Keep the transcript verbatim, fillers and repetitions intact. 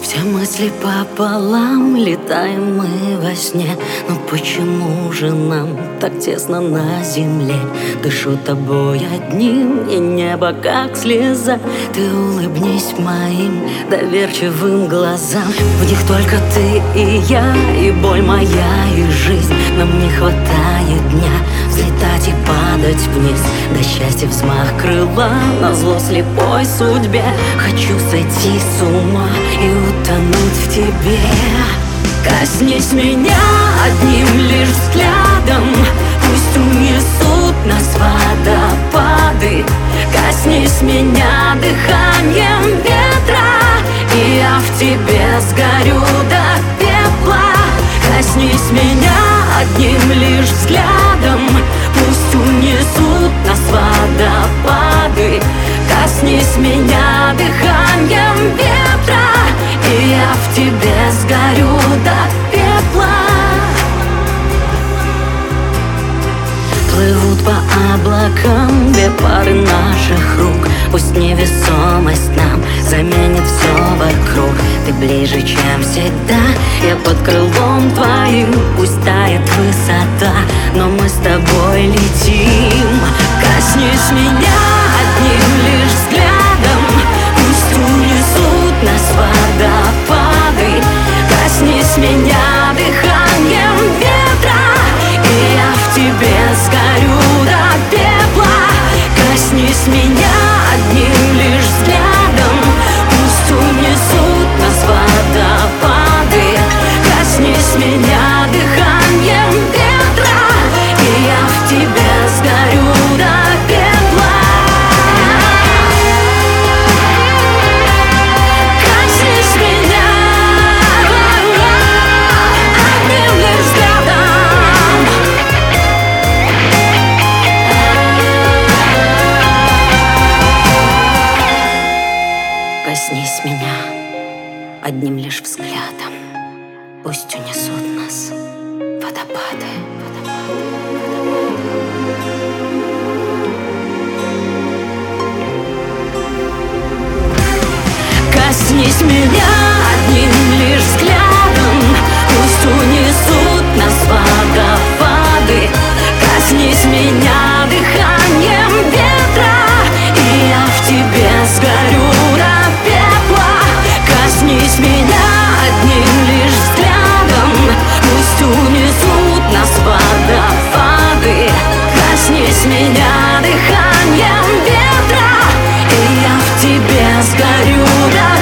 Все мысли пополам, летаем мы во сне. Но почему же нам так тесно на земле? Дышу тобой одним, и небо как слеза. Ты улыбнись моим доверчивым глазам. В них только ты и я, и боль моя, и жизнь. Нам не хватает дня взлетать и падать вниз. До счастья взмах крыла, назло слепой судьбе. Хочу сойти с ума и утонуть в тебе. Коснись меня одним лишь взглядом, пусть унесут нас водопады. Коснись меня дыханием ветра, и я в тебе сгорю до пепла. Коснись меня одним лишь взглядом, пусть унесут нас водопады. Коснись меня дыханием ветра, и я в тебе сгорю до пепла. Плывут по облакам две пары наших рук. Пусть невесомость нам заменит все вокруг. Ты ближе, чем всегда, я под крылом твоим. Пусть тает высота, но мы с тобой летим. Коснись меня одним лишь взглядом, пусть унесут нас водопады. Коснись меня дыханием ветра, и я в тебе сгорю до пепла. Коснись меня одним лишь взглядом, пусть унесут нас водопады. Коснись меня дыханием ветра, и я в тебе сгорю до пепла. Коснись меня одним лишь взглядом. Коснись меня одним лишь взглядом, пусть унесут нас водопады. Коснись меня одним лишь взглядом, пусть унесут нас водопады. Коснись меня дыханием ветра, и я в тебе сгорю до пепла. Коснись меня одним лишь взглядом, пусть унесут нас водопады. Коснись меня дыханием ветра, и я в тебе сгорю до